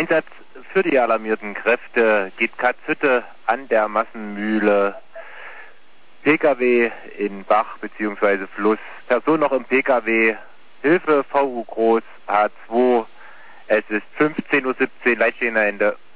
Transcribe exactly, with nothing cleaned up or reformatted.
Einsatz für die alarmierten Kräfte geht Katzhütte an der Massenmühle. P K W in Bach bzw. Fluss. Person noch im P K W. Hilfe V U groß H zwei. Es ist fünfzehn Uhr siebzehn, Leitstehender Ende.